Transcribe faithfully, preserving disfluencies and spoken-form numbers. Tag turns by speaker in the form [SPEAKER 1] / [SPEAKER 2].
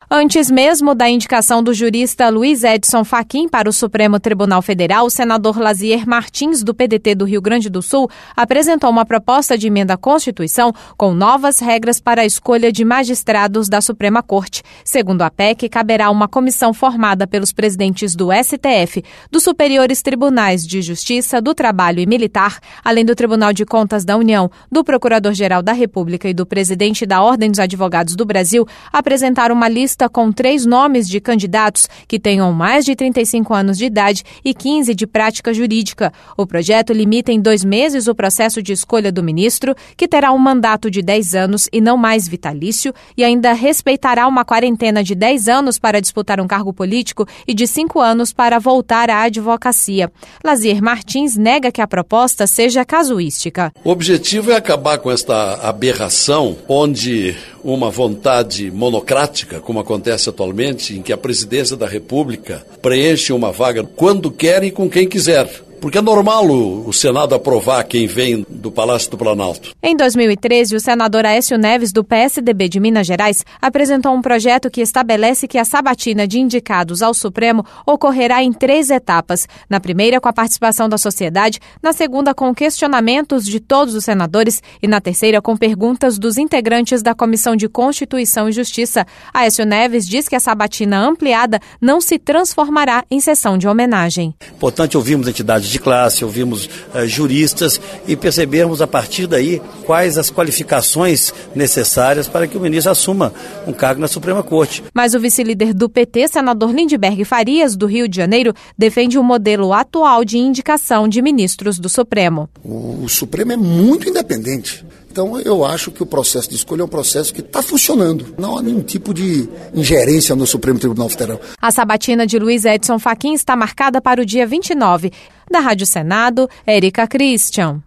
[SPEAKER 1] Antes mesmo da indicação do jurista Luiz Edson Fachin para o Supremo Tribunal Federal, o senador Lazier Martins, do P D T do Rio Grande do Sul, apresentou uma proposta de emenda à Constituição com novas regras para a escolha de magistrados da Suprema Corte. Segundo a P E C, caberá uma comissão formada pelos presidentes do S T F, dos Superiores Tribunais de Justiça, do Trabalho e Militar, além do Tribunal de Contas da União, do Procurador-Geral da República e do presidente da Ordem dos Advogados do Brasil, apresentar uma lista com três nomes de candidatos que tenham mais de trinta e cinco anos de idade e quinze de prática jurídica. O projeto limita em dois meses o processo de escolha do ministro, que terá um mandato de dez anos e não mais vitalício, e ainda respeitará uma quarentena de dez anos para disputar um cargo político e de cinco anos para voltar à advocacia. Lazier Martins nega que a proposta seja casuística.
[SPEAKER 2] O objetivo é acabar com esta aberração onde uma vontade monocrática, como acontece atualmente, em que a presidência da República preenche uma vaga quando quer e com quem quiser. Porque é normal o, o Senado aprovar quem vem do Palácio do Planalto.
[SPEAKER 1] Em dois mil e treze, o senador Aécio Neves, do P S D B de Minas Gerais, apresentou um projeto que estabelece que a sabatina de indicados ao Supremo ocorrerá em três etapas. Na primeira, com a participação da sociedade, na segunda, com questionamentos de todos os senadores e na terceira, com perguntas dos integrantes da Comissão de Constituição e Justiça. Aécio Neves diz que a sabatina ampliada não se transformará em sessão de homenagem.
[SPEAKER 3] Importante ouvirmos entidades de classe, ouvimos uh, juristas e percebermos a partir daí quais as qualificações necessárias para que o ministro assuma um cargo na Suprema Corte.
[SPEAKER 1] Mas o vice-líder do P T, senador Lindbergh Farias, do Rio de Janeiro, defende o modelo atual de indicação de ministros do Supremo.
[SPEAKER 4] O, o Supremo é muito independente. Então, eu acho que o processo de escolha é um processo que está funcionando. Não há nenhum tipo de ingerência no Supremo Tribunal Federal.
[SPEAKER 1] A sabatina de Luiz Edson Fachin está marcada para o dia vinte e nove. Da Rádio Senado, Érica Christian.